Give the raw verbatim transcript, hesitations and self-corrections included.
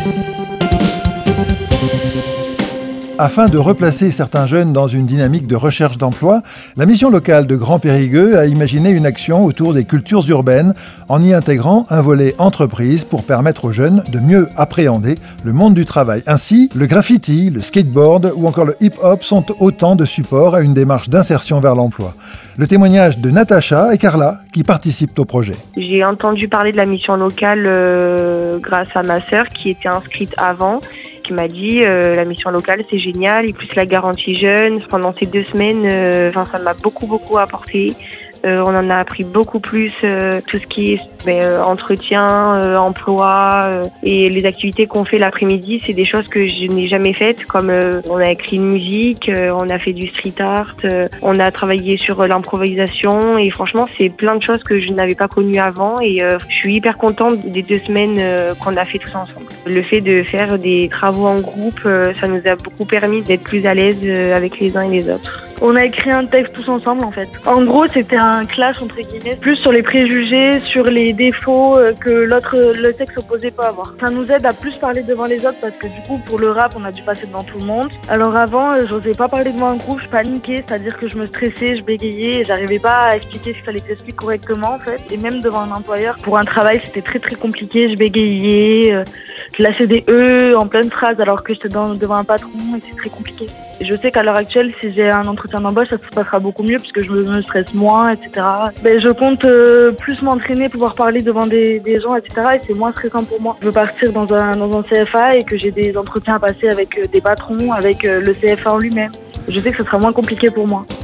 Afin de replacer certains jeunes dans une dynamique de recherche d'emploi, la mission locale de Grand Périgueux a imaginé une action autour des cultures urbaines en y intégrant un volet entreprise pour permettre aux jeunes de mieux appréhender le monde du travail. Ainsi, le graffiti, le skateboard ou encore le hip-hop sont autant de supports à une démarche d'insertion vers l'emploi. Le témoignage de Natacha et Carla qui participent au projet. J'ai entendu parler de la mission locale euh, grâce à ma sœur qui était inscrite avant, qui m'a dit euh, la mission locale c'est génial, et plus la garantie jeune. Pendant ces deux semaines, euh, enfin, ça m'a beaucoup beaucoup apporté. Euh, on en a appris beaucoup plus, euh, tout ce qui est ben, euh, entretien, euh, emploi euh, et les activités qu'on fait l'après-midi, c'est des choses que je n'ai jamais faites, comme euh, on a écrit une musique, euh, on a fait du street art, euh, on a travaillé sur euh, l'improvisation, et franchement c'est plein de choses que je n'avais pas connues avant, et euh, je suis hyper contente des deux semaines euh, qu'on a fait tous ensemble. Le fait de faire des travaux en groupe, euh, ça nous a beaucoup permis d'être plus à l'aise euh, avec les uns et les autres. On a écrit un texte tous ensemble en fait. En gros, c'était un clash entre guillemets, plus sur les préjugés, sur les défauts que l'autre, le sexe opposé peut avoir. Ça nous aide à plus parler devant les autres parce que du coup, pour le rap, on a dû passer devant tout le monde. Alors avant, j'osais pas parler devant un groupe, je paniquais, c'est-à-dire que je me stressais, je bégayais, et j'arrivais pas à expliquer ce qu'il fallait que j'explique correctement en fait. Et même devant un employeur, pour un travail, c'était très très compliqué, je bégayais. Je lâchais des E en pleine phrase alors que j'étais dans, devant un patron et c'est très compliqué. Et je sais qu'à l'heure actuelle, si j'ai un entretien d'embauche, ça se passera beaucoup mieux puisque je me stresse moins, et cetera. Ben, je compte euh, plus m'entraîner, pouvoir parler devant des, des gens, et cetera. Et c'est moins stressant pour moi. Je veux partir dans un, dans un C F A et que j'ai des entretiens à passer avec euh, des patrons, avec euh, le C F A en lui-même. Je sais que ce sera moins compliqué pour moi.